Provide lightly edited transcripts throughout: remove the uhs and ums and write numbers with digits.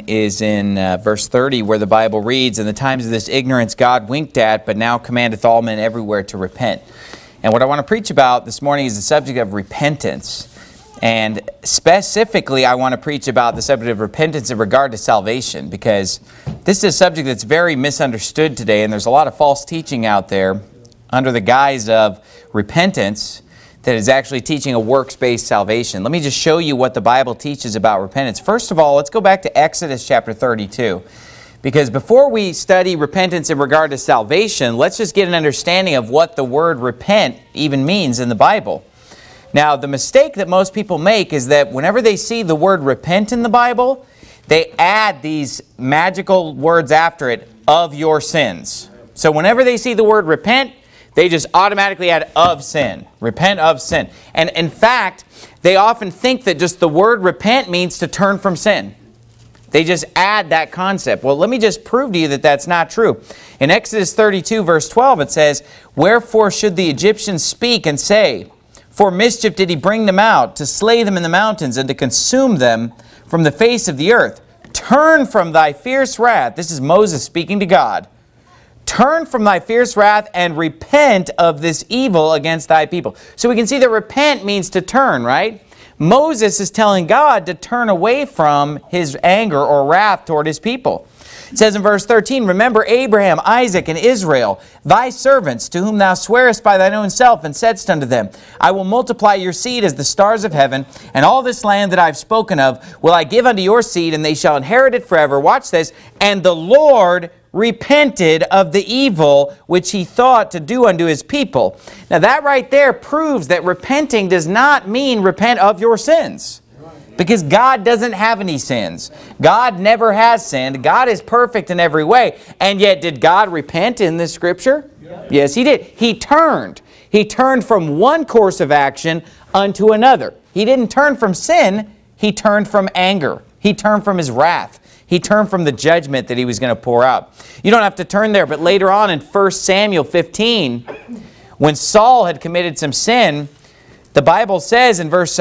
is in verse 30, where the Bible reads, "In the times of this ignorance God winked at, but now commandeth all men everywhere to repent." And what I want to preach about this morning is the subject of repentance. And specifically, I want to preach about the subject of repentance in regard to salvation, because this is a subject that's very misunderstood today, and there's a lot of false teaching out there under the guise of repentance that is actually teaching a works-based salvation. Let me just show you what the Bible teaches about repentance. First of all, let's go back to Exodus chapter 32. Because before we study repentance in regard to salvation, let's just get an understanding of what the word repent even means in the Bible. Now, the mistake that most people make is that whenever they see the word repent in the Bible, they add these magical words after it, "of your sins." So whenever they see the word repent, they just automatically add "of sin." Repent of sin. And in fact, they often think that just the word repent means to turn from sin. They just add that concept. Well, let me just prove to you that that's not true. In Exodus 32 verse 12 it says, "Wherefore should the Egyptians speak and say, For mischief did he bring them out, to slay them in the mountains, and to consume them from the face of the earth. Turn from thy fierce wrath." This is Moses speaking to God. "Turn from thy fierce wrath, and repent of this evil against thy people." So we can see that repent means to turn, right? Moses is telling God to turn away from his anger or wrath toward his people. It says in verse 13, "Remember Abraham, Isaac, and Israel, thy servants, to whom thou swarest by thine own self, and saidst unto them, I will multiply your seed as the stars of heaven, and all this land that I have spoken of will I give unto your seed, and they shall inherit it forever." Watch this. "And the Lord repented of the evil which he thought to do unto his people." Now that right there proves that repenting does not mean repent of your sins. Because God doesn't have any sins. God never has sinned. God is perfect in every way. And yet, did God repent in this scripture? Yes, he did. He turned. He turned from one course of action unto another. He didn't turn from sin. He turned from anger. He turned from his wrath. He turned from the judgment that he was going to pour out. You don't have to turn there, but later on in 1 Samuel 15, when Saul had committed some sin, the Bible says in verse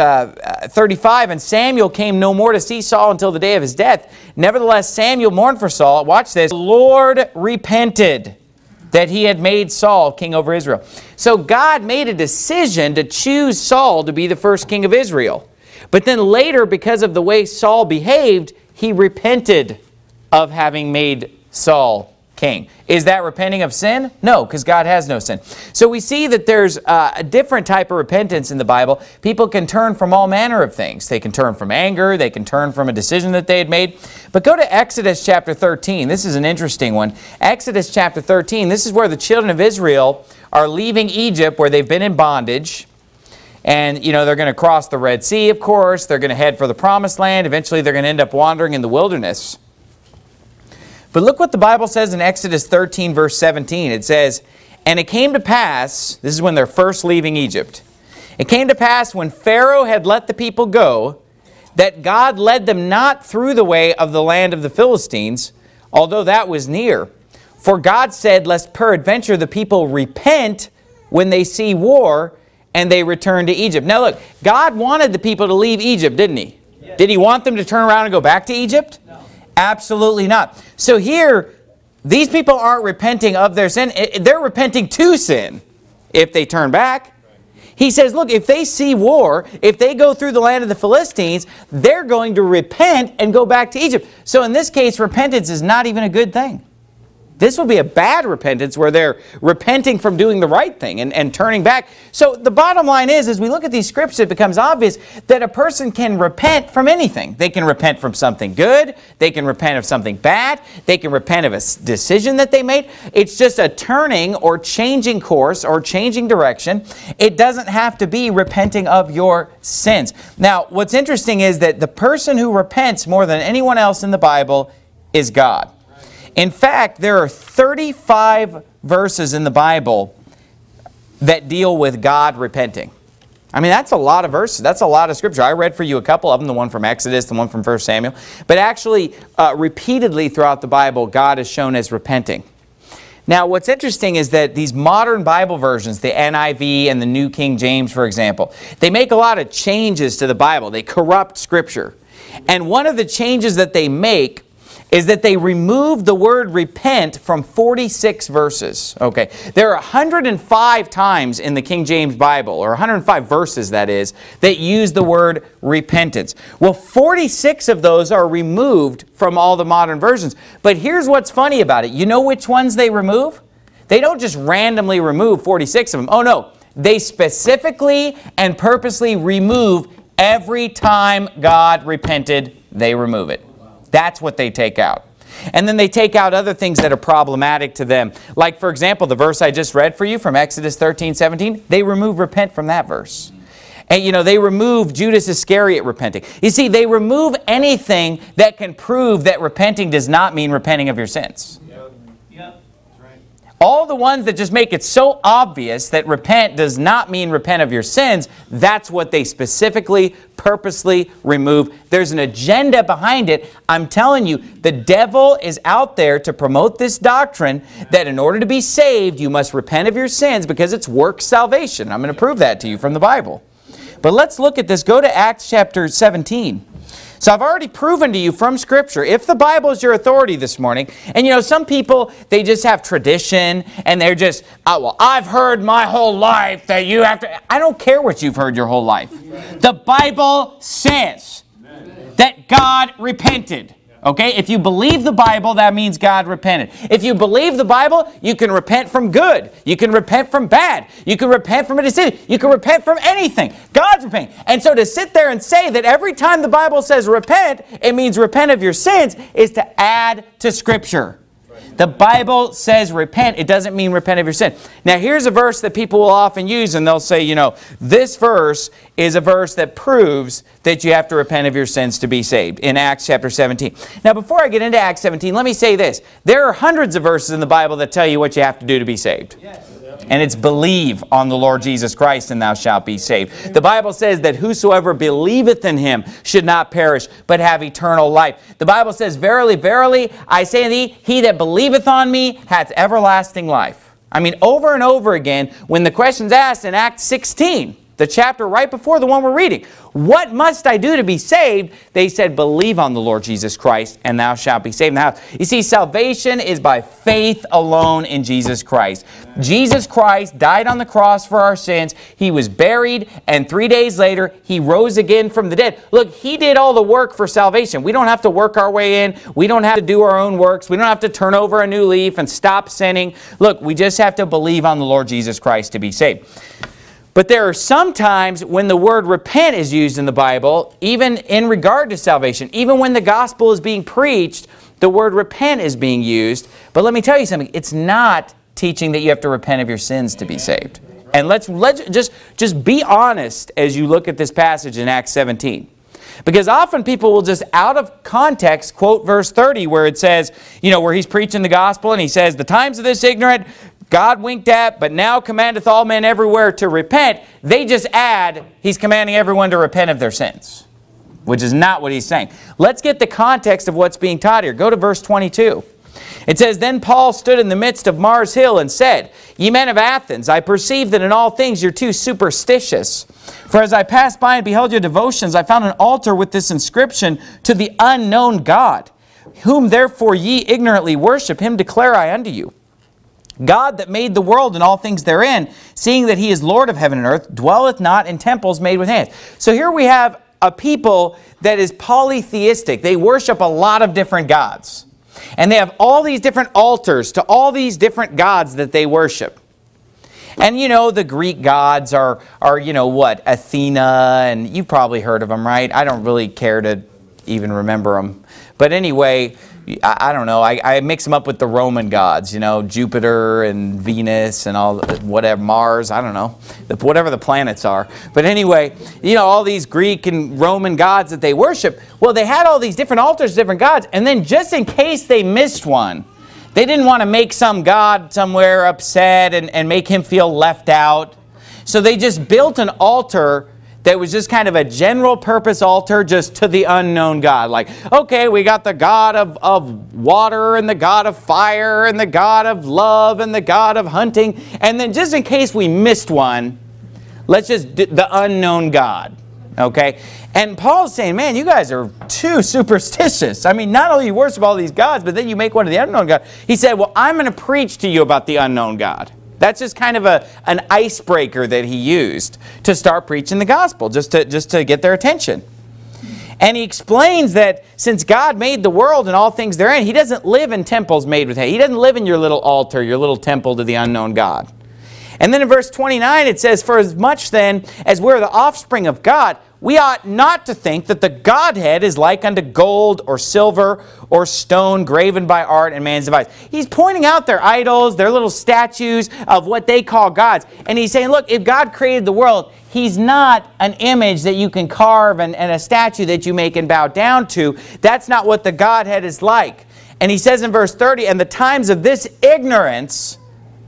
35, "And Samuel came no more to see Saul until the day of his death. Nevertheless, Samuel mourned for Saul." Watch this. "The Lord repented that he had made Saul king over Israel." So God made a decision to choose Saul to be the first king of Israel. But then later, because of the way Saul behaved, he repented of having made Saul king. Is that repenting of sin? No, because God has no sin. So we see that there's a different type of repentance in the Bible. People can turn from all manner of things. They can turn from anger. They can turn from a decision that they had made. But go to Exodus chapter 13. This is an interesting one. Exodus chapter 13. This is where the children of Israel are leaving Egypt, where they've been in bondage. And, you know, they're going to cross the Red Sea, of course. They're going to head for the Promised Land. Eventually, they're going to end up wandering in the wilderness. But look what the Bible says in Exodus 13, verse 17. It says, "And it came to pass," this is when they're first leaving Egypt, "It came to pass when Pharaoh had let the people go, that God led them not through the way of the land of the Philistines, although that was near. For God said, Lest peradventure the people repent when they see war, and they return to Egypt." Now look, God wanted the people to leave Egypt, didn't he? Yes. Did he want them to turn around and go back to Egypt? No. Absolutely not. So here, these people aren't repenting of their sin. They're repenting to sin if they turn back. He says, look, if they see war, if they go through the land of the Philistines, they're going to repent and go back to Egypt. So in this case, repentance is not even a good thing. This will be a bad repentance where they're repenting from doing the right thing and turning back. So the bottom line is, as we look at these scriptures, it becomes obvious that a person can repent from anything. They can repent from something good. They can repent of something bad. They can repent of a decision that they made. It's just a turning or changing course or changing direction. It doesn't have to be repenting of your sins. Now, what's interesting is that the person who repents more than anyone else in the Bible is God. In fact, there are 35 verses in the Bible that deal with God repenting. I mean, that's a lot of verses. That's a lot of scripture. I read for you a couple of them, the one from Exodus, the one from 1 Samuel. But actually, repeatedly throughout the Bible, God is shown as repenting. Now, what's interesting is that these modern Bible versions, the NIV and the New King James, for example, they make a lot of changes to the Bible. They corrupt Scripture. And one of the changes that they make is that they removed the word repent from 46 verses. Okay, there are 105 times in the King James Bible, or 105 verses that is, that use the word repentance. Well, 46 of those are removed from all the modern versions. But here's what's funny about it. You know which ones they remove? They don't just randomly remove 46 of them. Oh no, they specifically and purposely remove every time God repented, they remove it. That's what they take out. And then they take out other things that are problematic to them. Like, for example, the verse I just read for you from Exodus 13:17, they remove repent from that verse. And, they remove Judas Iscariot repenting. You see, they remove anything that can prove that repenting does not mean repenting of your sins. All the ones that just make it so obvious that repent does not mean repent of your sins, that's what they specifically, purposely remove. There's an agenda behind it. I'm telling you, the devil is out there to promote this doctrine that in order to be saved, you must repent of your sins because it's work salvation. I'm going to prove that to you from the Bible. But let's look at this. Go to Acts chapter 17. So I've already proven to you from Scripture, if the Bible is your authority this morning, and some people, they just have tradition, and they're just, I've heard my whole life that you have to, I don't care what you've heard your whole life. The Bible says that God repented. Okay, if you believe the Bible, that means God repented. If you believe the Bible, you can repent from good. You can repent from bad. You can repent from a decision. You can repent from anything. God's repenting. And so to sit there and say that every time the Bible says repent, it means repent of your sins, is to add to Scripture. The Bible says repent. It doesn't mean repent of your sin. Now here's a verse that people will often use, and they'll say, this verse is a verse that proves that you have to repent of your sins to be saved in Acts chapter 17. Now before I get into Acts 17, let me say this. There are hundreds of verses in the Bible that tell you what you have to do to be saved. Yes. And it's believe on the Lord Jesus Christ and thou shalt be saved. The Bible says that whosoever believeth in Him should not perish, but have eternal life. The Bible says, verily, verily, I say unto thee, he that believeth on me hath everlasting life. I mean, over and over again, when the question's asked in Acts 16, the chapter right before the one we're reading, what must I do to be saved? They said, believe on the Lord Jesus Christ, and thou shalt be saved. Now, you see, salvation is by faith alone in Jesus Christ. Jesus Christ died on the cross for our sins. He was buried, and 3 days later, He rose again from the dead. Look, He did all the work for salvation. We don't have to work our way in. We don't have to do our own works. We don't have to turn over a new leaf and stop sinning. Look, we just have to believe on the Lord Jesus Christ to be saved. But there are some times when the word repent is used in the Bible, even in regard to salvation. Even when the gospel is being preached, the word repent is being used. But let me tell you something. It's not teaching that you have to repent of your sins to be saved. And let's just be honest as you look at this passage in Acts 17. Because often people will just out of context quote verse 30 where it says, where he's preaching the gospel and he says, the times of this ignorant God winked at, but now commandeth all men everywhere to repent. They just add, He's commanding everyone to repent of their sins, which is not what He's saying. Let's get the context of what's being taught here. Go to verse 22. It says, Then Paul stood in the midst of Mars Hill and said, Ye men of Athens, I perceive that in all things you're too superstitious. For as I passed by and beheld your devotions, I found an altar with this inscription, To the unknown God. Whom therefore ye ignorantly worship, Him declare I unto you. God that made the world and all things therein, seeing that He is Lord of heaven and earth, dwelleth not in temples made with hands. So here we have a people that is polytheistic. They worship a lot of different gods. And they have all these different altars to all these different gods that they worship. And the Greek gods are Athena, and you've probably heard of them, right? I don't really care to even remember them. But anyway, I don't know. I mix them up with the Roman gods, Jupiter and Venus and all, whatever, Mars, I don't know, whatever the planets are. But anyway, all these Greek and Roman gods that they worship, well, they had all these different altars, different gods, and then just in case they missed one, they didn't want to make some god somewhere upset and make him feel left out. So they just built an altar that was just kind of a general purpose altar just to the unknown God. Like, okay, we got the God of water and the God of fire and the God of love and the God of hunting. And then just in case we missed one, let's just do the unknown God. Okay? And Paul's saying, man, you guys are too superstitious. I mean, not only you worship all these gods, but then you make one of the unknown God. He said, well, I'm going to preach to you about the unknown God. That's just kind of an icebreaker that he used to start preaching the gospel, just to get their attention. And he explains that since God made the world and all things therein, he doesn't live in temples made with hay. He doesn't live in your little altar, your little temple to the unknown God. And then in verse 29 it says, for as much then as we're the offspring of God, we ought not to think that the Godhead is like unto gold or silver or stone graven by art and man's device. He's pointing out their idols, their little statues of what they call gods. And he's saying, look, if God created the world, he's not an image that you can carve and a statue that you make and bow down to. That's not what the Godhead is like. And he says in verse 30, and the times of this ignorance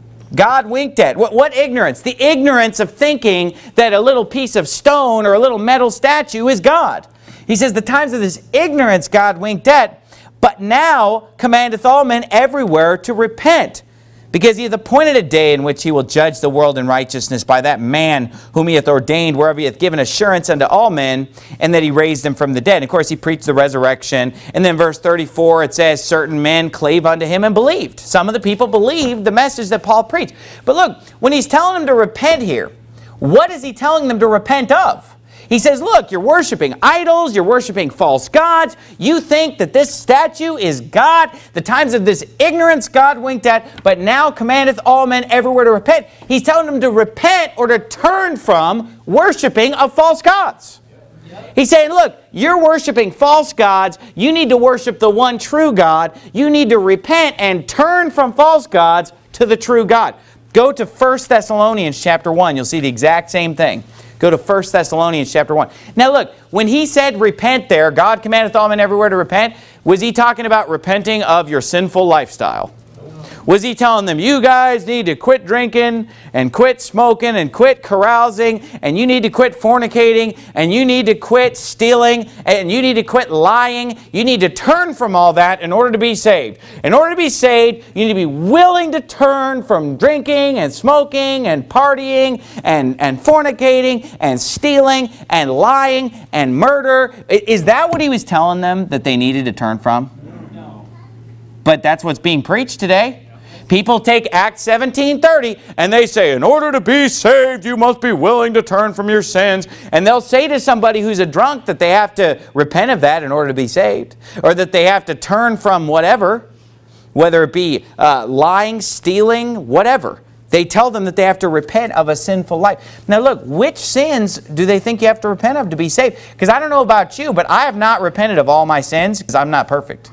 God winked at. What ignorance? The ignorance of thinking that a little piece of stone or a little metal statue is God. He says, the times of this ignorance God winked at, but now commandeth all men everywhere to repent, because he hath appointed a day in which he will judge the world in righteousness by that man whom he hath ordained, wherever he hath given assurance unto all men, and that he raised him from the dead. And of course, he preached the resurrection. And then verse 34, it says, certain men clave unto him and believed. Some of the people believed the message that Paul preached. But look, when he's telling them to repent here, what is he telling them to repent of? He says, look, you're worshiping idols, you're worshiping false gods, you think that this statue is God, the times of this ignorance God winked at, but now commandeth all men everywhere to repent. He's telling them to repent or to turn from worshiping of false gods. He's saying, look, you're worshiping false gods, you need to worship the one true God, you need to repent and turn from false gods to the true God. Go to 1 Thessalonians chapter 1, you'll see the exact same thing. Go to 1 Thessalonians chapter 1. Now look, when he said repent there, God commandeth all men everywhere to repent, was he talking about repenting of your sinful lifestyle? Was he telling them, you guys need to quit drinking and quit smoking and quit carousing and you need to quit fornicating and you need to quit stealing and you need to quit lying. You need to turn from all that in order to be saved. In order to be saved, you need to be willing to turn from drinking and smoking and partying and fornicating and stealing and lying and murder. Is that what he was telling them that they needed to turn from? No. But that's what's being preached today. People take Acts 17:30 and they say, in order to be saved, you must be willing to turn from your sins. And they'll say to somebody who's a drunk that they have to repent of that in order to be saved. Or that they have to turn from whatever, whether it be lying, stealing, whatever. They tell them that they have to repent of a sinful life. Now look, which sins do they think you have to repent of to be saved? Because I don't know about you, but I have not repented of all my sins because I'm not perfect.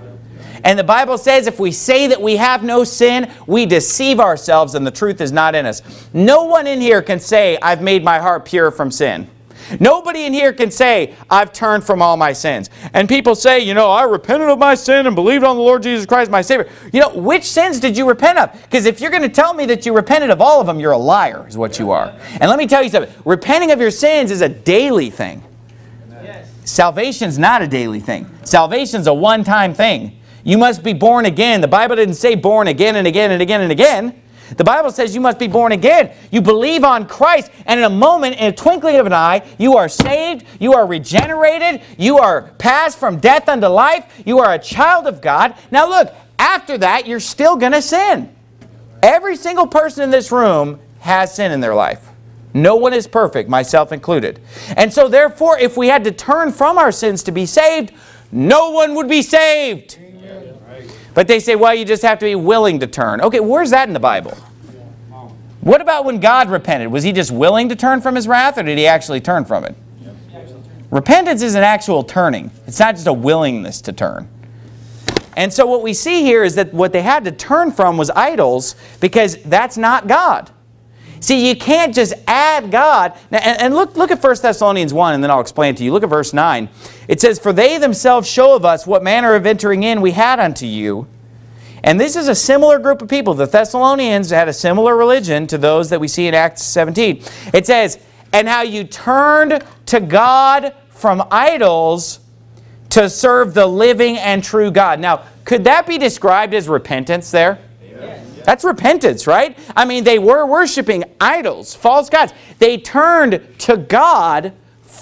And the Bible says if we say that we have no sin, we deceive ourselves and the truth is not in us. No one in here can say, I've made my heart pure from sin. Nobody in here can say, I've turned from all my sins. And people say, you know, I repented of my sin and believed on the Lord Jesus Christ, my Savior. You know, which sins did you repent of? Because if you're going to tell me that you repented of all of them, you're a liar, is what you are. And let me tell you something. Repenting of your sins is a daily thing. Salvation's not a daily thing. Salvation's a one-time thing. You must be born again. The Bible didn't say born again and again and again and again. The Bible says you must be born again. You believe on Christ, and in a moment, in a twinkling of an eye, you are saved, you are regenerated, you are passed from death unto life, you are a child of God. Now look, after that, you're still going to sin. Every single person in this room has sin in their life. No one is perfect, myself included. And so therefore, if we had to turn from our sins to be saved, no one would be saved. But they say, well, you just have to be willing to turn. Okay, where's that in the Bible? What about when God repented? Was he just willing to turn from his wrath, or did he actually turn from it? Repentance is an actual turning. It's not just a willingness to turn. And so what we see here is that what they had to turn from was idols, because that's not God. See, you can't just add God. Now, and look at 1 Thessalonians 1, and then I'll explain it to you. Look at verse 9. It says, for they themselves show of us what manner of entering in we had unto you. And this is a similar group of people. The Thessalonians had a similar religion to those that we see in Acts 17. It says, and how you turned to God from idols to serve the living and true God. Now, could that be described as repentance there? That's repentance, right? I mean, they were worshiping idols, false gods. They turned to God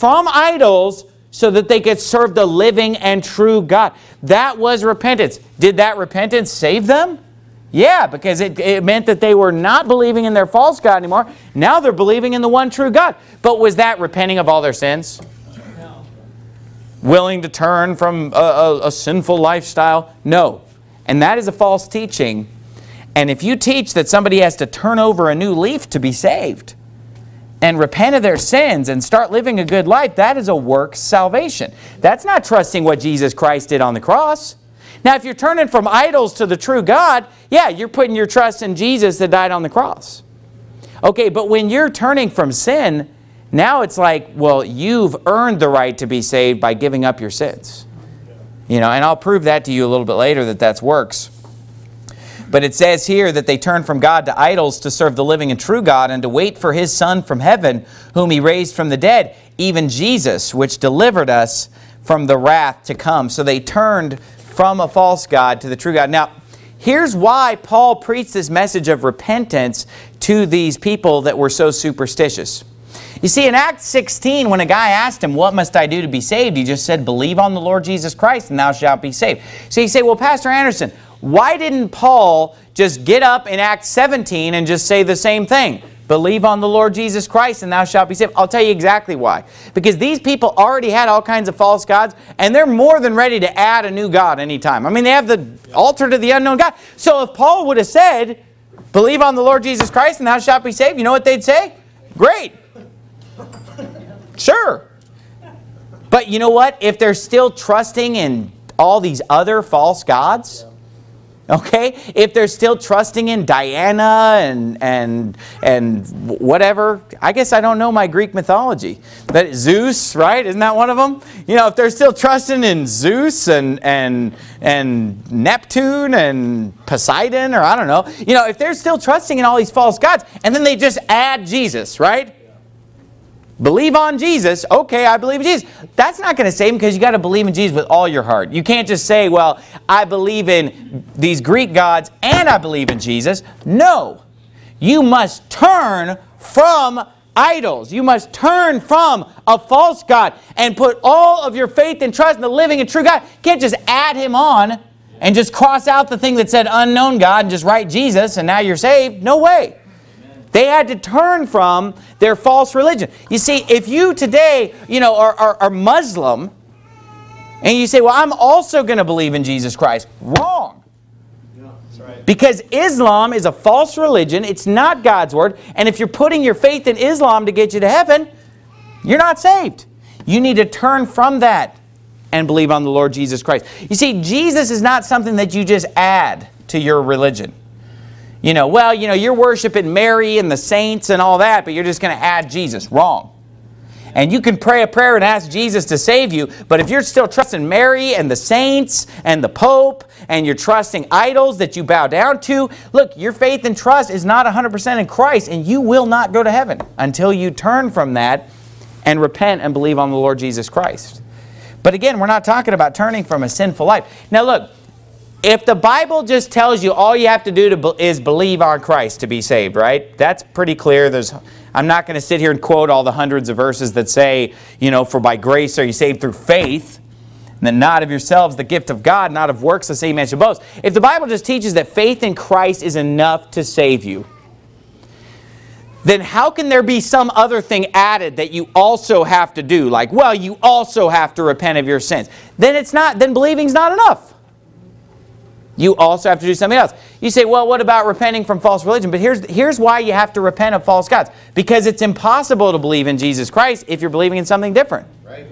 from idols so that they could serve the living and true God. That was repentance. Did that repentance save them? Yeah, because it meant that they were not believing in their false God anymore. Now they're believing in the one true God. But was that repenting of all their sins? No. Willing to turn from a sinful lifestyle? No. And that is a false teaching. And if you teach that somebody has to turn over a new leaf to be saved and repent of their sins and start living a good life, that is a works salvation. That's not trusting what Jesus Christ did on the cross. Now, if you're turning from idols to the true God, yeah, you're putting your trust in Jesus that died on the cross. Okay, but when you're turning from sin, now it's like, well, you've earned the right to be saved by giving up your sins. And I'll prove that to you a little bit later that that's works. But it says here that they turned from God to idols to serve the living and true God and to wait for His Son from heaven, whom He raised from the dead, even Jesus, which delivered us from the wrath to come. So they turned from a false God to the true God. Now, here's why Paul preached this message of repentance to these people that were so superstitious. You see, in Acts 16, when a guy asked him, what must I do to be saved? He just said, believe on the Lord Jesus Christ and thou shalt be saved. So you say, well, Pastor Anderson, why didn't Paul just get up in Acts 17 and just say the same thing? Believe on the Lord Jesus Christ and thou shalt be saved. I'll tell you exactly why. Because these people already had all kinds of false gods, and they're more than ready to add a new God anytime. I mean, they have the altar to the unknown God. So if Paul would have said, believe on the Lord Jesus Christ and thou shalt be saved, you know what they'd say? Great. Sure. But you know what? If they're still trusting in all these other false gods, okay, if they're still trusting in Diana and whatever, I guess I don't know my Greek mythology. But Zeus, right? Isn't that one of them? If they're still trusting in Zeus and Neptune and Poseidon, or I don't know. If they're still trusting in all these false gods, and then they just add Jesus, right? Believe on Jesus. Okay, I believe in Jesus. That's not going to save them, because you got to believe in Jesus with all your heart. You can't just say, well, I believe in these Greek gods and I believe in Jesus. No. You must turn from idols. You must turn from a false God and put all of your faith and trust in the living and true God. You can't just add Him on and just cross out the thing that said unknown God and just write Jesus and now you're saved. No way. They had to turn from their false religion. You see, if you today, are Muslim, and you say, well, I'm also going to believe in Jesus Christ. Wrong. Yeah, that's right. Because Islam is a false religion. It's not God's Word. And if you're putting your faith in Islam to get you to heaven, you're not saved. You need to turn from that and believe on the Lord Jesus Christ. You see, Jesus is not something that you just add to your religion. You're worshiping Mary and the saints and all that, but you're just going to add Jesus. Wrong. And you can pray a prayer and ask Jesus to save you, but if you're still trusting Mary and the saints and the Pope, and you're trusting idols that you bow down to, look, your faith and trust is not 100% in Christ, and you will not go to heaven until you turn from that and repent and believe on the Lord Jesus Christ. But again, we're not talking about turning from a sinful life. Now look, if the Bible just tells you all you have to do is believe on Christ to be saved, right? That's pretty clear. I'm not going to sit here and quote all the hundreds of verses that say, for by grace are you saved through faith, and then not of yourselves the gift of God, not of works, the same man should boast. If the Bible just teaches that faith in Christ is enough to save you, then how can there be some other thing added that you also have to do? Like, well, you also have to repent of your sins. Then believing's not enough. You also have to do something else. You say, well, what about repenting from false religion? But here's why you have to repent of false gods. Because it's impossible to believe in Jesus Christ if you're believing in something different. Right.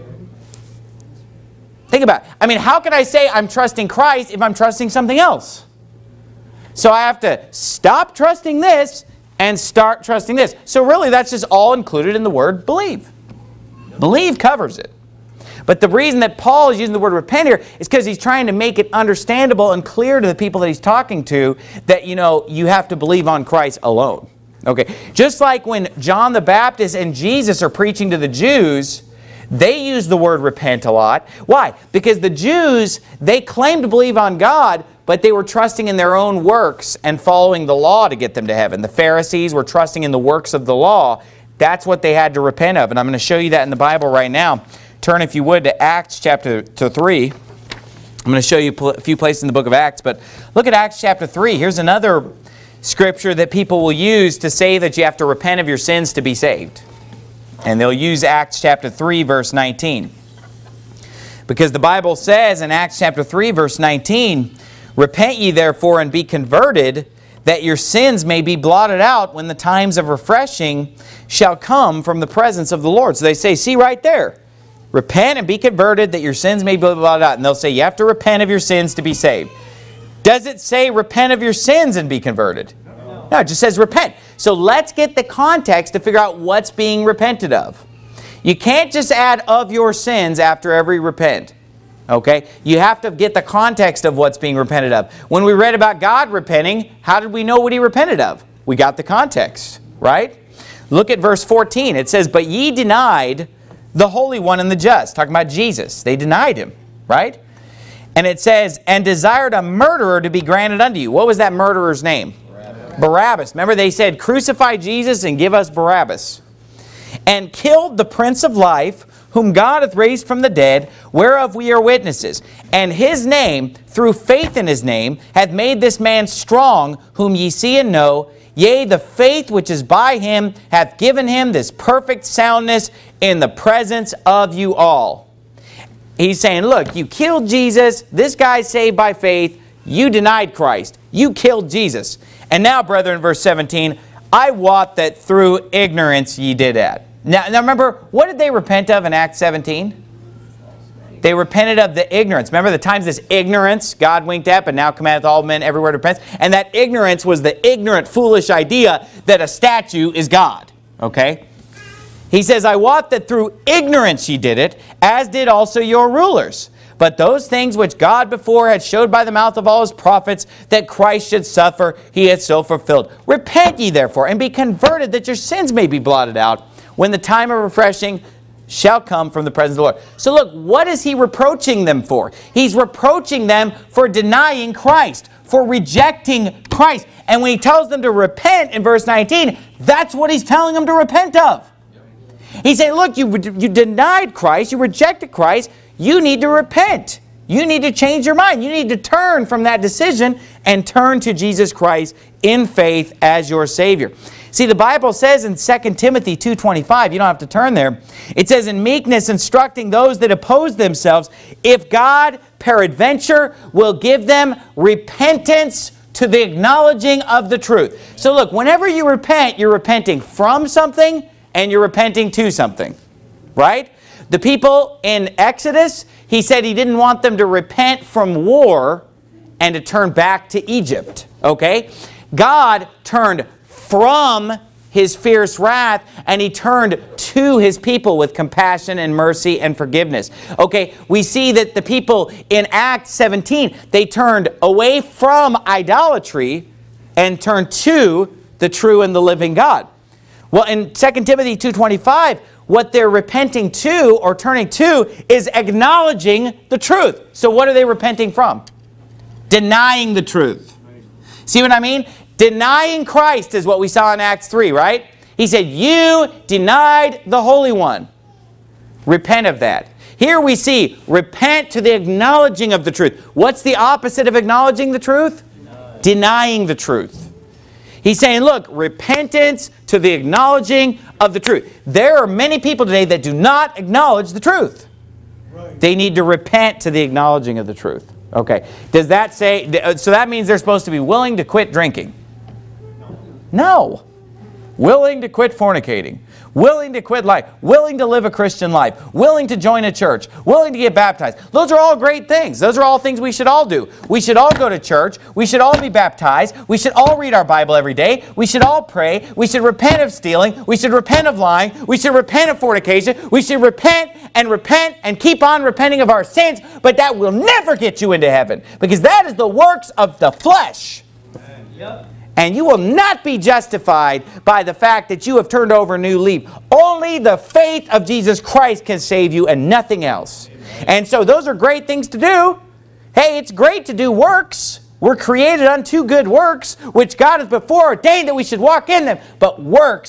Think about it. How can I say I'm trusting Christ if I'm trusting something else? So I have to stop trusting this and start trusting this. So really, that's just all included in the word believe. Believe covers it. But the reason that Paul is using the word repent here is because he's trying to make it understandable and clear to the people that he's talking to that, you have to believe on Christ alone. Okay, just like when John the Baptist and Jesus are preaching to the Jews, they use the word repent a lot. Why? Because the Jews, they claim to believe on God, but they were trusting in their own works and following the law to get them to heaven. The Pharisees were trusting in the works of the law That's what they had to repent of. And I'm going to show you that in the Bible right now. Turn, if you would, to Acts chapter 3. I'm going to show you a few places in the book of Acts. But look at Acts chapter 3. Here's another scripture that people will use to say that you have to repent of your sins to be saved. And they'll use Acts chapter 3, verse 19. Because the Bible says in Acts chapter 3, verse 19, "Repent ye therefore and be converted, that your sins may be blotted out when the times of refreshing shall come from the presence of the Lord." So they say, see right there, repent and be converted that your sins may be blotted out. And they'll say, you have to repent of your sins to be saved. Does it say repent of your sins and be converted? No, it just says repent. So let's get the context to figure out what's being repented of. You can't just add of your sins after every repent. Okay? You have to get the context of what's being repented of. When we read about God repenting, how did we know what He repented of? We got the context, right? Look at verse 14. It says, "But ye denied the Holy One and the Just." Talking about Jesus. They denied Him, right? And it says, "And desired a murderer to be granted unto you." What was that murderer's name? Barabbas. Remember they said, crucify Jesus and give us Barabbas. "And killed the Prince of Life, whom God hath raised from the dead, whereof we are witnesses. And His name, through faith in His name, hath made this man strong, whom ye see and know. Yea, the faith which is by Him hath given Him this perfect soundness in the presence of you all." He's saying, look, you killed Jesus. This guy's saved by faith. You denied Christ. You killed Jesus. And now, brethren, verse 17, "I wot that through ignorance ye did that." Now remember, what did they repent of in Acts 17? They repented of the ignorance. Remember the times this ignorance God winked at, but now commandeth all men everywhere to repent. And that ignorance was the ignorant, foolish idea that a statue is God. Okay? He says, "I wot that through ignorance ye did it, as did also your rulers. But those things which God before had showed by the mouth of all His prophets, that Christ should suffer, He hath so fulfilled. Repent ye therefore, and be converted, that your sins may be blotted out, when the time of refreshing shall come from the presence of the Lord." So look, what is He reproaching them for? He's reproaching them for denying Christ, for rejecting Christ. And when He tells them to repent in verse 19, that's what He's telling them to repent of. He's saying, look, you denied Christ, you rejected Christ, you need to repent. You need to change your mind. You need to turn from that decision and turn to Jesus Christ in faith as your Savior. See, the Bible says in 2 Timothy 2:25, you don't have to turn there, it says, "In meekness instructing those that oppose themselves, if God peradventure will give them repentance to the acknowledging of the truth." So look, whenever you repent, you're repenting from something and you're repenting to something, right? The people in Exodus, He said He didn't want them to repent from war and to turn back to Egypt, okay? God turned from His fierce wrath and He turned to His people with compassion and mercy and forgiveness. Okay, we see that the people in Acts 17, they turned away from idolatry and turned to the true and the living God. Well, in 2 Timothy 2:25, what they're repenting to or turning to is acknowledging the truth. So what are they repenting from? Denying the truth. See what I mean? Denying Christ is what we saw in Acts 3, right? He said, you denied the Holy One. Repent of that. Here we see, repent to the acknowledging of the truth. What's the opposite of acknowledging the truth? Denying the truth. He's saying, look, repentance to the acknowledging of the truth. There are many people today that do not acknowledge the truth. Right. They need to repent to the acknowledging of the truth. Okay. Does that say, so that means they're supposed to be willing to quit drinking? No. Willing to quit fornicating. Willing to quit life. Willing to live a Christian life. Willing to join a church. Willing to get baptized. Those are all great things. Those are all things we should all do. We should all go to church. We should all be baptized. We should all read our Bible every day. We should all pray. We should repent of stealing. We should repent of lying. We should repent of fornication. We should repent and keep on repenting of our sins. But that will never get you into heaven, because that is the works of the flesh. Yep. And you will not be justified by the fact that you have turned over a new leaf. Only the faith of Jesus Christ can save you and nothing else. Amen. And so those are great things to do. Hey, it's great to do works. We're created unto good works, which God has before ordained that we should walk in them. But works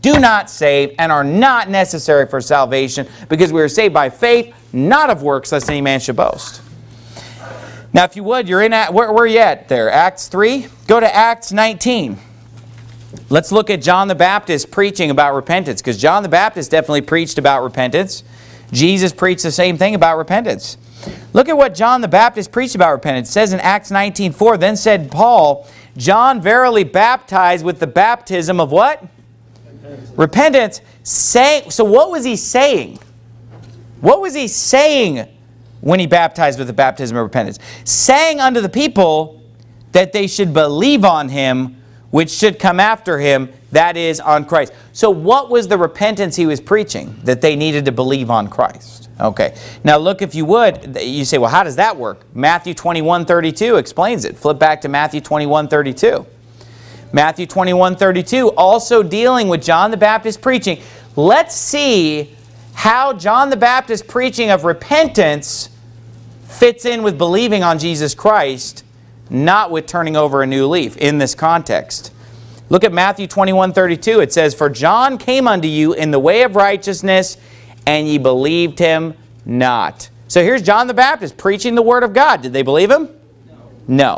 do not save and are not necessary for salvation, because we are saved by faith, not of works, lest any man should boast. Now, if you would, you're in, where are you at there? Acts 3? Go to Acts 19. Let's look at John the Baptist preaching about repentance, because John the Baptist definitely preached about repentance. Jesus preached the same thing about repentance. Look at what John the Baptist preached about repentance. It says in Acts 19:4, then said Paul, John verily baptized with the baptism of what? Repentance. So what was he saying? What was he saying when he baptized with the baptism of repentance? Saying unto the people that they should believe on him, which should come after him, that is, on Christ. So what was the repentance he was preaching? That they needed to believe on Christ. Okay. Now look, if you would, you say, well, how does that work? Matthew 21:32 explains it. Flip back to Matthew 21:32. Matthew 21:32, also dealing with John the Baptist preaching. Let's see how John the Baptist preaching of repentance fits in with believing on Jesus Christ, not with turning over a new leaf in this context. Look at Matthew 21:32. It says, for John came unto you in the way of righteousness, and ye believed him not. So here's John the Baptist preaching the word of God. Did they believe him? No.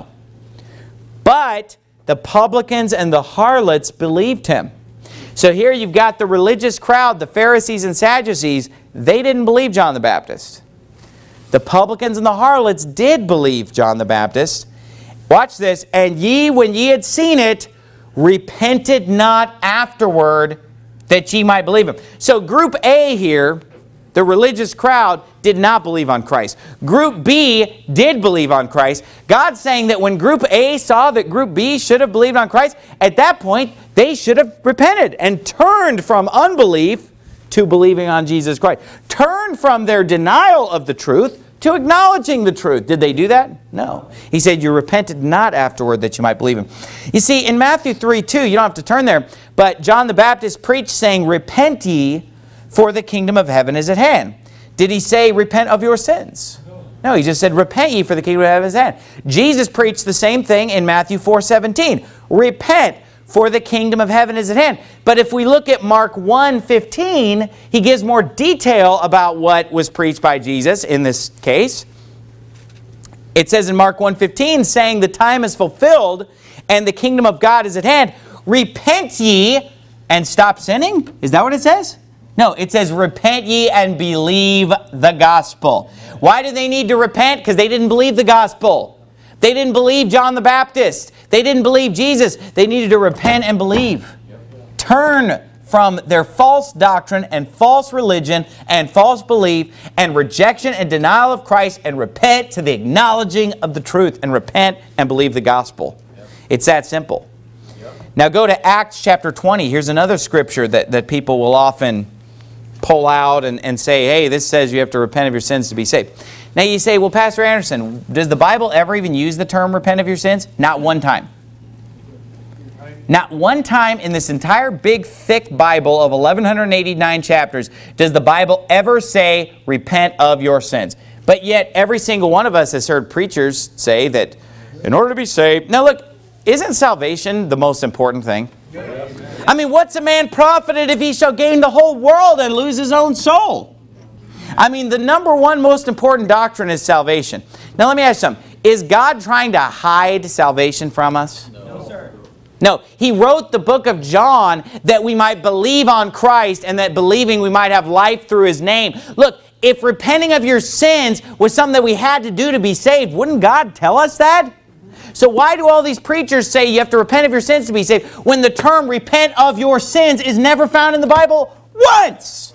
But the publicans and the harlots believed him. So here you've got the religious crowd, the Pharisees and Sadducees. They didn't believe John the Baptist. The publicans and the harlots did believe John the Baptist. Watch this. And ye, when ye had seen it, repented not afterward, that ye might believe him. So group A here, the religious crowd, did not believe on Christ. Group B did believe on Christ. God's saying that when group A saw that group B should have believed on Christ, at that point, they should have repented and turned from unbelief to believing on Jesus Christ. Turned from their denial of the truth to acknowledging the truth. Did they do that? No. He said, you repented not afterward that you might believe him. You see, in Matthew 3:2, you don't have to turn there, but John the Baptist preached saying, repent ye, for the kingdom of heaven is at hand. Did he say, repent of your sins? No, he just said, repent ye, for the kingdom of heaven is at hand. Jesus preached the same thing in Matthew 4:17. Repent, for the kingdom of heaven is at hand. But if we look at Mark 1:15, he gives more detail about what was preached by Jesus in this case. It says in Mark 1:15, saying, the time is fulfilled and the kingdom of God is at hand. Repent ye and stop sinning? Is that what it says? No, it says, repent ye and believe the gospel. Why do they need to repent? Because they didn't believe the gospel. They didn't believe John the Baptist. They didn't believe Jesus. They needed to repent and believe. Turn from their false doctrine and false religion and false belief and rejection and denial of Christ, and repent to the acknowledging of the truth, and repent and believe the gospel. It's that simple. Now go to Acts chapter 20. Here's another scripture that people will often pull out and say, hey, this says you have to repent of your sins to be saved. Now you say, well, Pastor Anderson, does the Bible ever even use the term repent of your sins? Not one time. Not one time in this entire big, thick Bible of 1,189 chapters does the Bible ever say, repent of your sins. But yet, every single one of us has heard preachers say that in order to be saved... Now look, isn't salvation the most important thing? I mean, what's a man profited if he shall gain the whole world and lose his own soul? I mean, the number one most important doctrine is salvation. Now let me ask you something. Is God trying to hide salvation from us? No, sir. No, he wrote the book of John that we might believe on Christ, and that believing we might have life through his name. Look, if repenting of your sins was something that we had to do to be saved, wouldn't God tell us that? So why do all these preachers say you have to repent of your sins to be saved when the term repent of your sins is never found in the Bible once?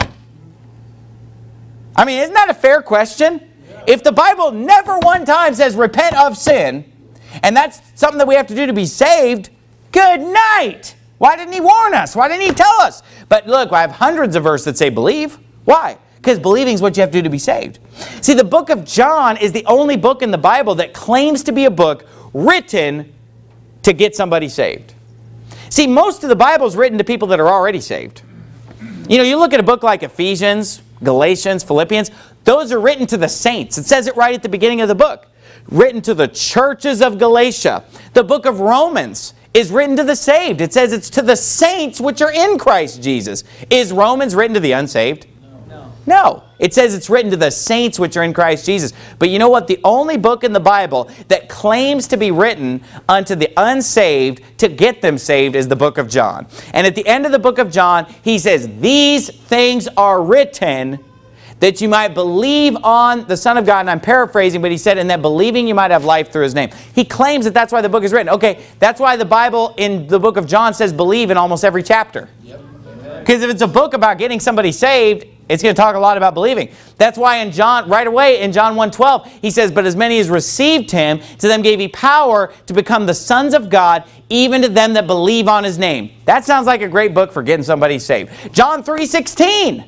I mean, isn't that a fair question? If the Bible never one time says repent of sin, and that's something that we have to do to be saved, good night. Why didn't he warn us? Why didn't he tell us? But look, I have hundreds of verses that say believe. Why? Because believing is what you have to do to be saved. See, the book of John is the only book in the Bible that claims to be a book written to get somebody saved. See, most of the Bible is written to people that are already saved. You know, you look at a book like Ephesians, Galatians, Philippians, those are written to the saints. It says it right at the beginning of the book. Written to the churches of Galatia. The book of Romans is written to the saved. It says it's to the saints which are in Christ Jesus. Is Romans written to the unsaved? No. It says it's written to the saints which are in Christ Jesus. But you know what? The only book in the Bible that claims to be written unto the unsaved to get them saved is the book of John. And at the end of the book of John, he says, these things are written that you might believe on the Son of God. And I'm paraphrasing, but he said, and that believing you might have life through his name. He claims that that's why the book is written. Okay, that's why the Bible in the book of John says believe in almost every chapter. Because if it's a book about getting somebody saved, it's going to talk a lot about believing. That's why in John, right away in John 1:12, he says, but as many as received him, to them gave he power to become the sons of God, even to them that believe on his name. That sounds like a great book for getting somebody saved. John 3:16.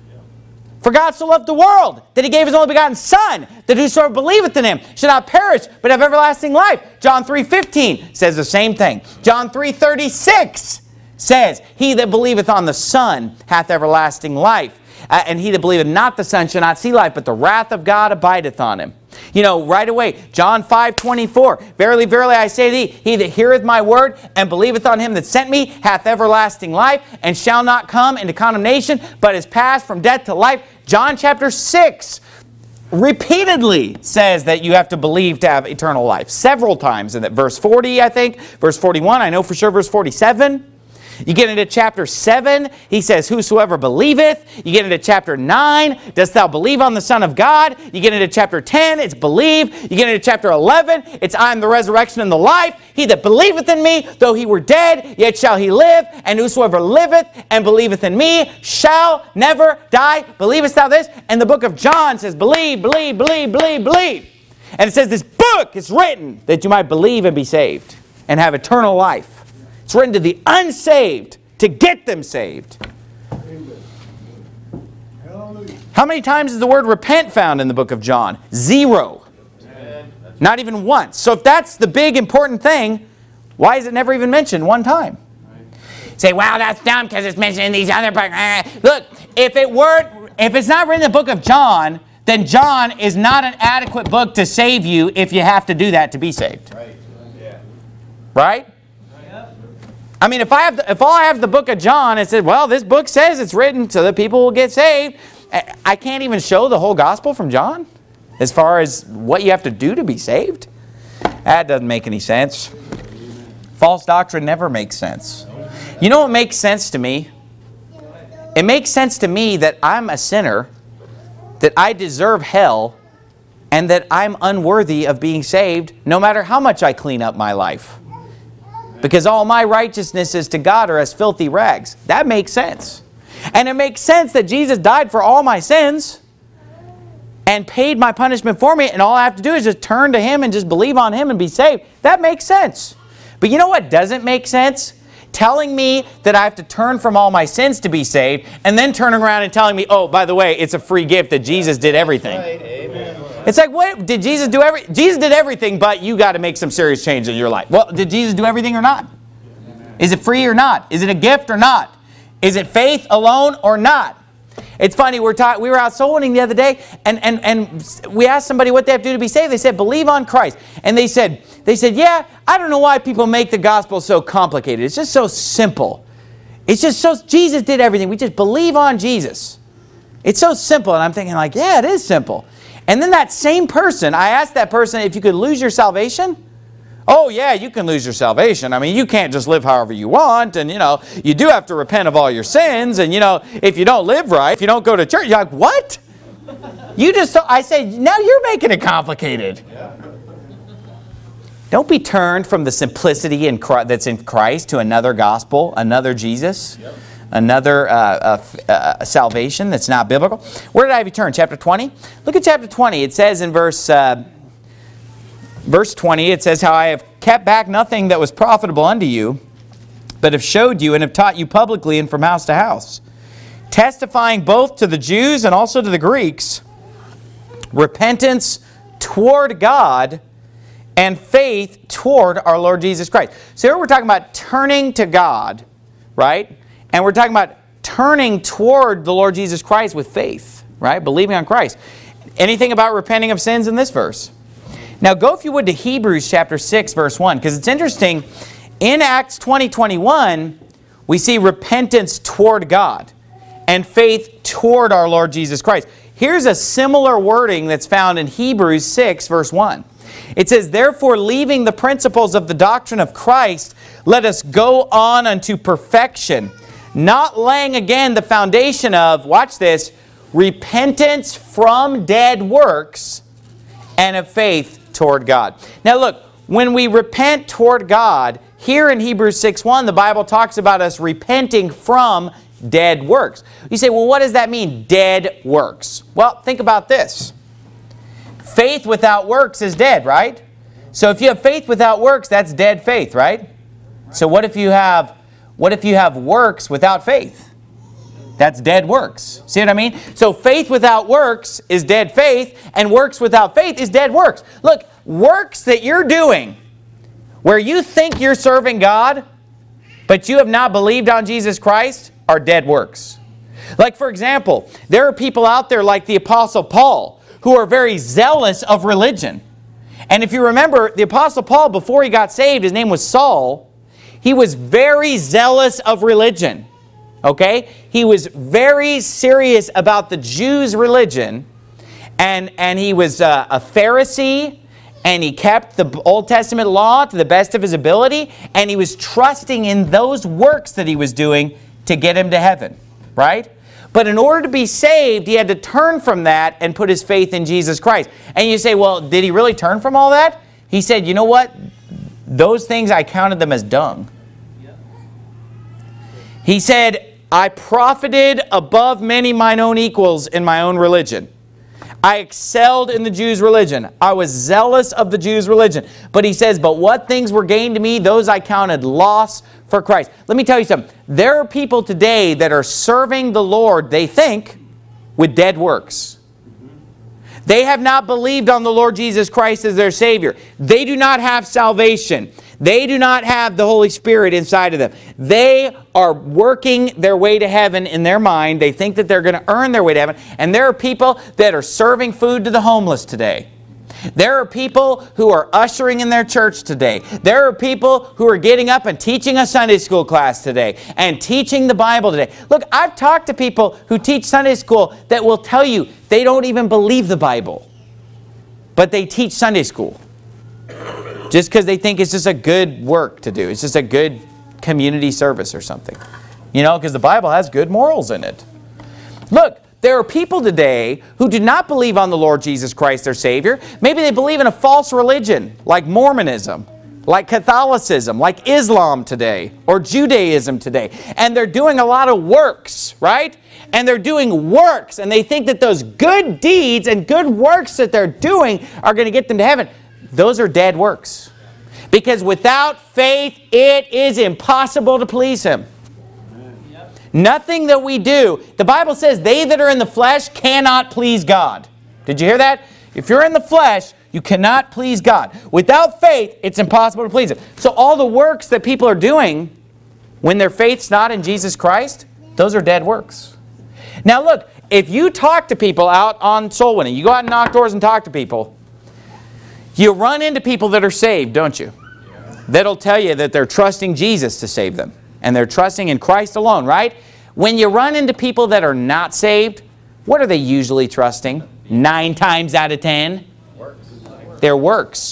For God so loved the world, that he gave his only begotten Son, that whosoever believeth in him should not perish, but have everlasting life. John 3:15 says the same thing. John 3:36 says, he that believeth on the Son hath everlasting life. And he that believeth not the Son shall not see life, but the wrath of God abideth on him. You know, right away, John 5:24. Verily, verily, I say to thee, he that heareth my word and believeth on him that sent me hath everlasting life, and shall not come into condemnation, but is passed from death to life. John chapter 6 repeatedly says that you have to believe to have eternal life. Several times in that. Verse 40, I think. Verse 41, I know for sure verse 47. You get into chapter 7, he says, whosoever believeth. You get into chapter 9, dost thou believe on the Son of God? You get into chapter 10, it's believe. You get into chapter 11, it's I am the resurrection and the life. He that believeth in me, though he were dead, yet shall he live. And whosoever liveth and believeth in me shall never die. Believest thou this? And the book of John says, believe, believe, believe, believe, believe. And it says this book is written that you might believe and be saved and have eternal life. It's written to the unsaved to get them saved. How many times is the word repent found in the book of John? 0. Not even once. So if that's the big important thing, why is it never even mentioned one time? Say, wow, that's dumb because it's mentioned in these other books. Look, if it's not written in the book of John, then John is not an adequate book to save you if you have to do that to be saved. Right? I mean, if all I have is the book of John, it says, well, this book says it's written so that people will get saved. I can't even show the whole gospel from John as far as what you have to do to be saved. That doesn't make any sense. False doctrine never makes sense. You know what makes sense to me? It makes sense to me that I'm a sinner, that I deserve hell, and that I'm unworthy of being saved no matter how much I clean up my life. Because all my righteousnesses to God are as filthy rags. That makes sense. And it makes sense that Jesus died for all my sins and paid my punishment for me, and all I have to do is just turn to him and just believe on him and be saved. That makes sense. But you know what doesn't make sense? Telling me that I have to turn from all my sins to be saved, and then turning around and telling me, oh, by the way, it's a free gift that Jesus did everything. Right. Amen. It's like, what did Jesus do? Jesus did everything, but you got to make some serious change in your life. Well, did Jesus do everything or not? Is it free or not? Is it a gift or not? Is it faith alone or not? It's funny, we were out soul winning the other day, and we asked somebody what they have to do to be saved. They said, believe on Christ. And they said, yeah, I don't know why people make the gospel so complicated. It's just so simple. It's just so, Jesus did everything. We just believe on Jesus. It's so simple. And I'm thinking like, yeah, it is simple. And then that same person, I asked that person if you could lose your salvation. Oh, yeah, you can lose your salvation. I mean, you can't just live however you want. And, you do have to repent of all your sins. And, if you don't live right, if you don't go to church, you're like, what? I said, now you're making it complicated. Yeah. Don't be turned from the simplicity that's in Christ to another gospel, another Jesus, another salvation that's not biblical. Where did I have you turn? Chapter 20? Look at chapter 20. It says in verse 20, it says, how I have kept back nothing that was profitable unto you, but have showed you and have taught you publicly and from house to house, testifying both to the Jews and also to the Greeks, repentance toward God and faith toward our Lord Jesus Christ. So here we're talking about turning to God, right? And we're talking about turning toward the Lord Jesus Christ with faith, right? Believing on Christ. Anything about repenting of sins in this verse? Now go, if you would, to Hebrews chapter 6, verse 1, because it's interesting. In Acts 20:21, we see repentance toward God and faith toward our Lord Jesus Christ. Here's a similar wording that's found in Hebrews 6, verse 1. It says, "Therefore, leaving the principles of the doctrine of Christ, let us go on unto perfection, not laying again the foundation of," watch this, "repentance from dead works and of faith toward God." Now look, when we repent toward God, here in Hebrews 6:1, the Bible talks about us repenting from dead works. You say, well, what does that mean, dead works? Well, think about this. Faith without works is dead, right? So if you have faith without works, that's dead faith, right? So what if you have works without faith? That's dead works. See what I mean? So faith without works is dead faith, and works without faith is dead works. Look, works that you're doing where you think you're serving God, but you have not believed on Jesus Christ, are dead works. Like, for example, there are people out there like the Apostle Paul who are very zealous of religion. And if you remember, the Apostle Paul, before he got saved, his name was Saul, he was very zealous of religion. Okay? He was very serious about the Jews' religion, and he was a Pharisee, and he kept the Old Testament law to the best of his ability, and he was trusting in those works that he was doing to get him to heaven, right? But in order to be saved, he had to turn from that and put his faith in Jesus Christ. And you say, well, did he really turn from all that? He said, you know what? Those things, I counted them as dung. He said, I profited above many mine own equals in my own religion. I excelled in the Jews' religion. I was zealous of the Jews' religion. But he says, but what things were gained to me, those I counted loss for Christ. Let me tell you something. There are people today that are serving the Lord, they think, with dead works. They have not believed on the Lord Jesus Christ as their Savior. They do not have salvation. They do not have the Holy Spirit inside of them. They are working their way to heaven in their mind. They think that they're going to earn their way to heaven. And there are people that are serving food to the homeless today. There are people who are ushering in their church today. There are people who are getting up and teaching a Sunday school class today and teaching the Bible today. Look, I've talked to people who teach Sunday school that will tell you they don't even believe the Bible, but they teach Sunday school just because they think it's just a good work to do. It's just a good community service or something. You know, because the Bible has good morals in it. Look, there are people today who do not believe on the Lord Jesus Christ, their Savior. Maybe they believe in a false religion like Mormonism, like Catholicism, like Islam today, or Judaism today. And they're doing a lot of works, right? And they're doing works, and they think that those good deeds and good works that they're doing are going to get them to heaven. Those are dead works. Because without faith, it is impossible to please Him. Nothing that we do. The Bible says they that are in the flesh cannot please God. Did you hear that? If you're in the flesh, you cannot please God. Without faith, it's impossible to please Him. So all the works that people are doing when their faith's not in Jesus Christ, those are dead works. Now look, if you talk to people out on soul winning, you go out and knock doors and talk to people, you run into people that are saved, don't you? That'll tell you that they're trusting Jesus to save them. And they're trusting in Christ alone, right? When you run into people that are not saved, what are they usually trusting? 9 times out of 10? Their works.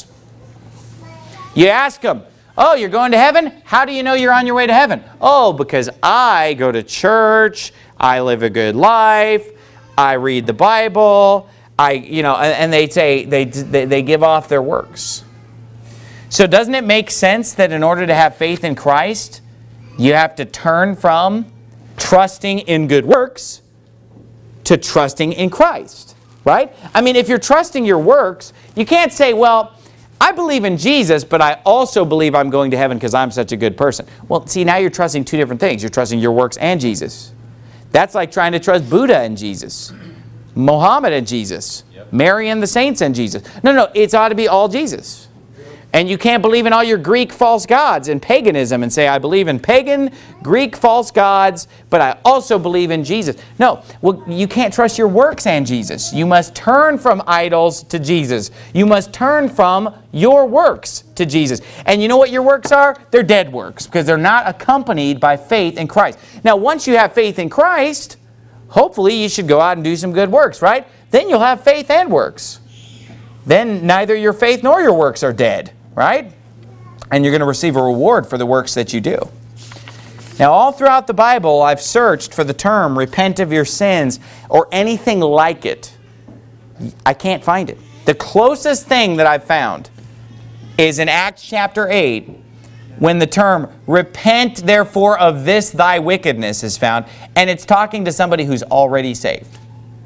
You ask them, oh, you're going to heaven? How do you know you're on your way to heaven? Oh, because I go to church, I live a good life, I read the Bible, and they say, they give off their works. So doesn't it make sense that in order to have faith in Christ, you have to turn from trusting in good works to trusting in Christ, right? I mean, if you're trusting your works, you can't say, well, I believe in Jesus, but I also believe I'm going to heaven because I'm such a good person. Well, see, now you're trusting two different things. You're trusting your works and Jesus. That's like trying to trust Buddha and Jesus, Muhammad and Jesus, Mary and the saints and Jesus. No, it ought to be all Jesus. And you can't believe in all your Greek false gods and paganism and say, I believe in pagan, Greek false gods, but I also believe in Jesus. No, well, you can't trust your works and Jesus. You must turn from idols to Jesus. You must turn from your works to Jesus. And you know what your works are? They're dead works because they're not accompanied by faith in Christ. Now, once you have faith in Christ, hopefully you should go out and do some good works, right? Then you'll have faith and works. Then neither your faith nor your works are dead. Right? And you're going to receive a reward for the works that you do. Now, all throughout the Bible, I've searched for the term repent of your sins or anything like it. I can't find it. The closest thing that I've found is in Acts chapter 8 when the term repent therefore of this thy wickedness is found. And it's talking to somebody who's already saved.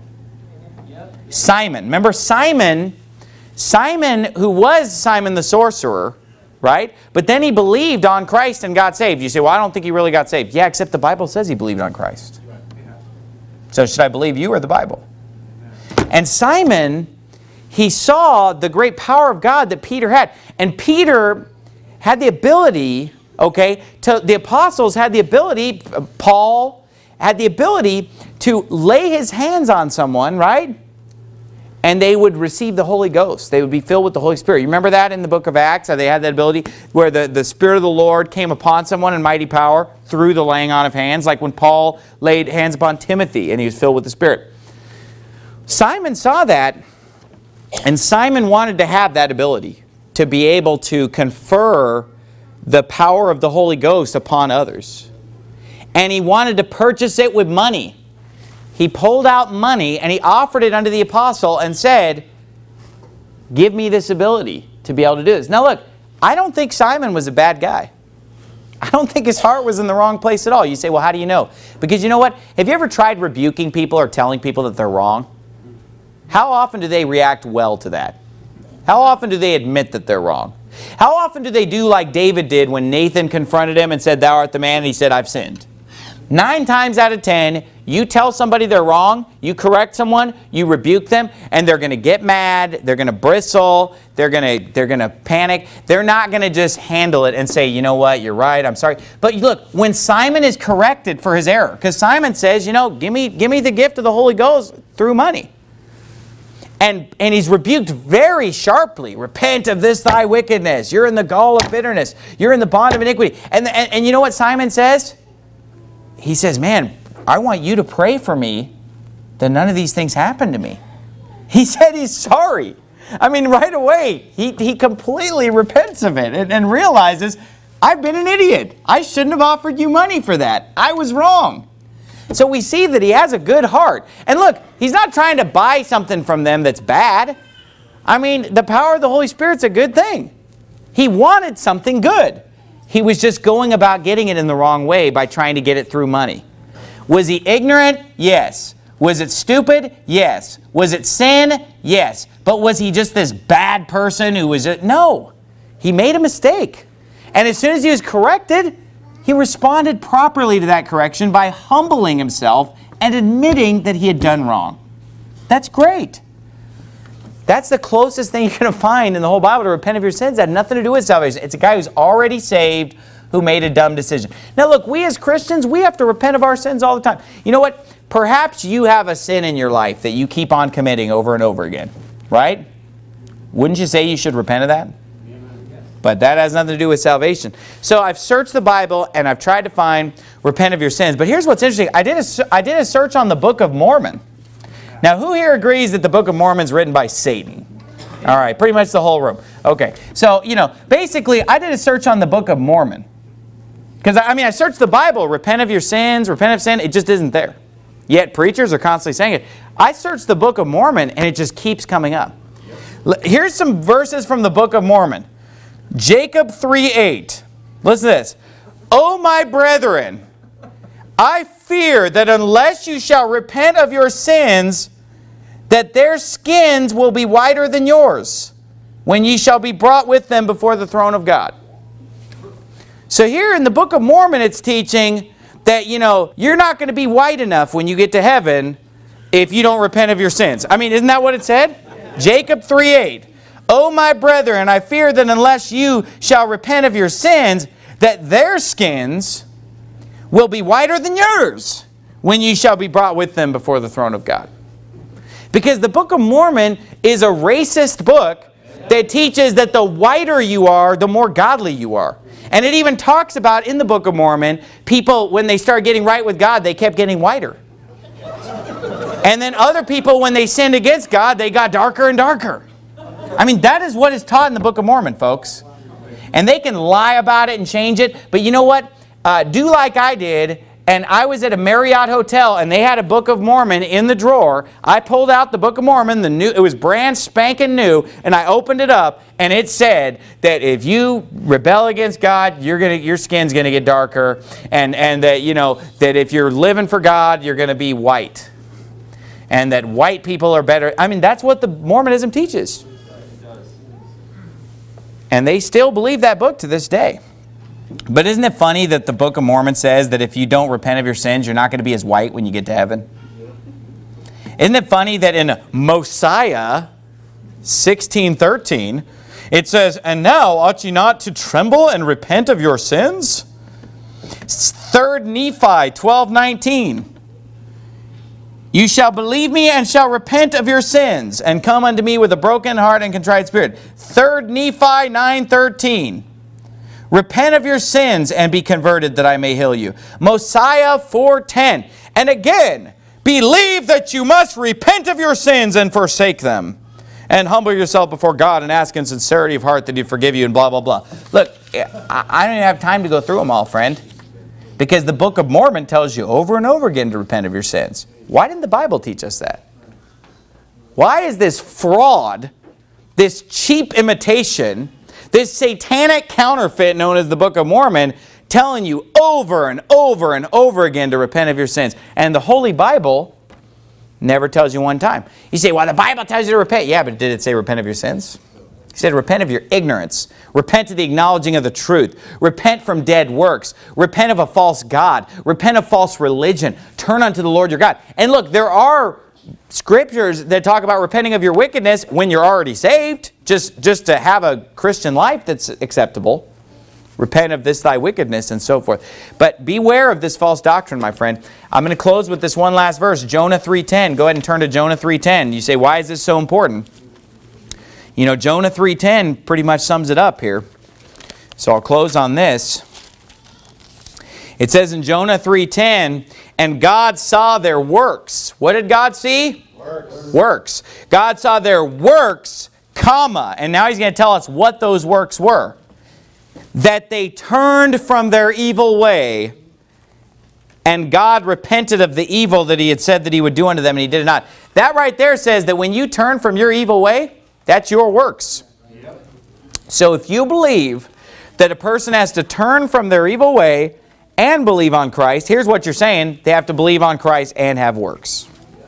Simon. Remember Simon, who was Simon the sorcerer, right? But then he believed on Christ and got saved. You say, well, I don't think he really got saved. Yeah, except the Bible says he believed on Christ. So should I believe you or the Bible? And Simon, he saw the great power of God that Peter had. And Peter had the ability, the apostles had the ability, Paul had the ability to lay his hands on someone, right? And they would receive the Holy Ghost. They would be filled with the Holy Spirit. You remember that in the book of Acts? How they had that ability where the Spirit of the Lord came upon someone in mighty power through the laying on of hands, like when Paul laid hands upon Timothy and he was filled with the Spirit. Simon saw that, and Simon wanted to have that ability to be able to confer the power of the Holy Ghost upon others. And he wanted to purchase it with money. He pulled out money and he offered it unto the apostle and said, give me this ability to be able to do this. Now look, I don't think Simon was a bad guy. I don't think his heart was in the wrong place at all. You say, well, how do you know? Because you know what? Have you ever tried rebuking people or telling people that they're wrong? How often do they react well to that? How often do they admit that they're wrong? How often do they do like David did when Nathan confronted him and said, thou art the man, and he said, I've sinned? 9 times out of 10, you tell somebody they're wrong, you correct someone, you rebuke them, and they're going to get mad, they're going to bristle, they're going to panic. They're not going to just handle it and say, you know what, you're right, I'm sorry. But look, when Simon is corrected for his error, because Simon says, you know, give me the gift of the Holy Ghost through money. And he's rebuked very sharply. Repent of this thy wickedness. You're in the gall of bitterness. You're in the bond of iniquity. And you know what Simon says? He says, man, I want you to pray for me that none of these things happen to me. He said he's sorry. I mean, right away, he completely repents of it and realizes, I've been an idiot. I shouldn't have offered you money for that. I was wrong. So we see that he has a good heart. And look, he's not trying to buy something from them that's bad. I mean, the power of the Holy Spirit's a good thing. He wanted something good. He was just going about getting it in the wrong way by trying to get it through money. Was he ignorant? Yes. Was it stupid? Yes. Was it sin? Yes. But was he just this bad person who was... No. He made a mistake. And as soon as he was corrected, he responded properly to that correction by humbling himself and admitting that he had done wrong. That's great. That's the closest thing you're going to find in the whole Bible to repent of your sins. That had nothing to do with salvation. It's a guy who's already saved who made a dumb decision. Now look, we as Christians, we have to repent of our sins all the time. You know what? Perhaps you have a sin in your life that you keep on committing over and over again, right? Wouldn't you say you should repent of that? But that has nothing to do with salvation. So I've searched the Bible and I've tried to find repent of your sins. But here's what's interesting. I did a search on the Book of Mormon. Now, who here agrees that the Book of Mormon is written by Satan? All right, pretty much the whole room. Okay, so, you know, basically, I did a search on the Book of Mormon. Because, I searched the Bible, repent of your sins, repent of sin, it just isn't there. Yet preachers are constantly saying it. I searched the Book of Mormon, and it just keeps coming up. Here's some verses from the Book of Mormon. Jacob 3:8. Listen to this. O my brethren, I fear that unless you shall repent of your sins, that their skins will be whiter than yours, when ye shall be brought with them before the throne of God. So here in the Book of Mormon, it's teaching that, you know, you're not going to be white enough when you get to heaven if you don't repent of your sins. I mean, isn't that what it said? Yeah. Jacob 3:8. O my brethren, I fear that unless you shall repent of your sins, that their skins will be whiter than yours when ye shall be brought with them before the throne of God. Because the Book of Mormon is a racist book that teaches that the whiter you are, the more godly you are. And it even talks about in the Book of Mormon, people, when they started getting right with God, they kept getting whiter. And then other people, when they sinned against God, they got darker and darker. I mean, that is what is taught in the Book of Mormon, folks. And they can lie about it and change it. But you know what? Do like I did. And I was at a Marriott hotel, and they had a Book of Mormon in the drawer. I pulled out the Book of Mormon, it was brand spanking new, and I opened it up, and it said that if you rebel against God, your skin's going to get darker, and that, you know, that if you're living for God, you're going to be white. And that white people are better. I mean, that's what the Mormonism teaches. And they still believe that book to this day. But isn't it funny that the Book of Mormon says that if you don't repent of your sins, you're not going to be as white when you get to heaven? Isn't it funny that in Mosiah 16:13, it says, and now ought ye not to tremble and repent of your sins? 3 Nephi 12:19, you shall believe me and shall repent of your sins and come unto me with a broken heart and contrite spirit. 3 Nephi 9:13, repent of your sins and be converted that I may heal you. Mosiah 4:10. And again, believe that you must repent of your sins and forsake them. And humble yourself before God and ask in sincerity of heart that He forgive you and blah, blah, blah. Look, I don't even have time to go through them all, friend. Because the Book of Mormon tells you over and over again to repent of your sins. Why didn't the Bible teach us that? Why is this fraud, this cheap imitation, this satanic counterfeit known as the Book of Mormon telling you over and over and over again to repent of your sins? And the Holy Bible never tells you one time. You say, well, the Bible tells you to repent. Yeah, but did it say repent of your sins? He said repent of your ignorance. Repent of the acknowledging of the truth. Repent from dead works. Repent of a false god. Repent of false religion. Turn unto the Lord your God. And look, there are scriptures that talk about repenting of your wickedness when you're already saved, just to have a Christian life that's acceptable. Repent of this thy wickedness and so forth. But beware of this false doctrine, my friend. I'm going to close with this one last verse, Jonah 3:10. Go ahead and turn to Jonah 3:10. You say, why is this so important? You know, Jonah 3:10 pretty much sums it up here. So I'll close on this. It says in Jonah 3:10, and God saw their works. What did God see? Works. God saw their works, comma. And now He's going to tell us what those works were. That they turned from their evil way, and God repented of the evil that He had said that He would do unto them, and He did it not. That right there says that when you turn from your evil way, that's your works. Yep. So if you believe that a person has to turn from their evil way and believe on Christ, here's what you're saying. They have to believe on Christ and have works.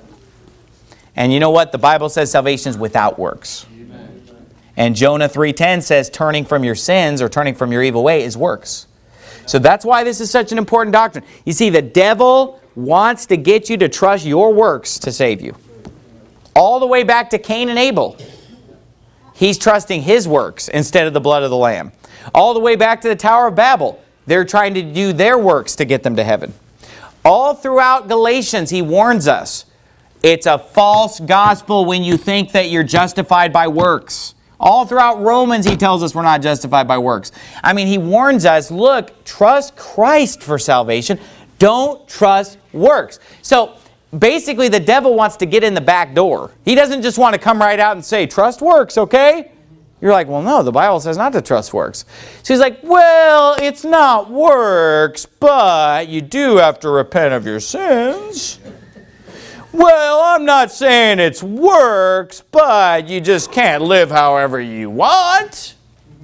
And you know what? The Bible says salvation is without works. Amen. And Jonah 3:10 says turning from your sins or turning from your evil way is works. So that's why this is such an important doctrine. You see, the devil wants to get you to trust your works to save you. All the way back to Cain and Abel. He's trusting his works instead of the blood of the Lamb. All the way back to the Tower of Babel. They're trying to do their works to get them to heaven. All throughout Galatians, he warns us. It's a false gospel when you think that you're justified by works. All throughout Romans, he tells us we're not justified by works. I mean, he warns us, look, trust Christ for salvation. Don't trust works. So basically, the devil wants to get in the back door. He doesn't just want to come right out and say, trust works, okay? You're like, well, no, the Bible says not to trust works. So he's like, well, it's not works, but you do have to repent of your sins. Well, I'm not saying it's works, but you just can't live however you want.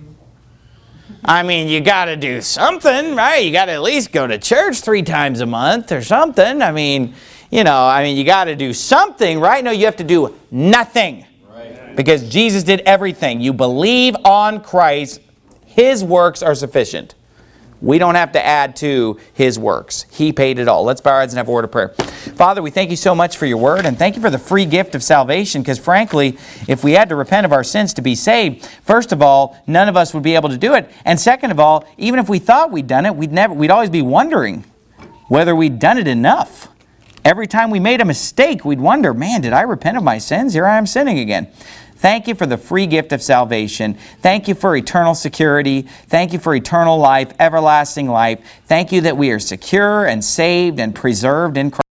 I mean, you got to do something, right? You got to at least go to church 3 times a month or something. I mean, you got to do something, right? No, you have to do nothing. Right. Because Jesus did everything. You believe on Christ, His works are sufficient. We don't have to add to His works. He paid it all. Let's bow our heads and have a word of prayer. Father, we thank You so much for Your word, and thank You for the free gift of salvation, because frankly, if we had to repent of our sins to be saved, first of all, none of us would be able to do it. And second of all, even if we thought we'd done it, we'd always be wondering whether we'd done it enough. Every time we made a mistake, we'd wonder, man, did I repent of my sins? Here I am sinning again. Thank You for the free gift of salvation. Thank You for eternal security. Thank You for eternal life, everlasting life. Thank You that we are secure and saved and preserved in Christ.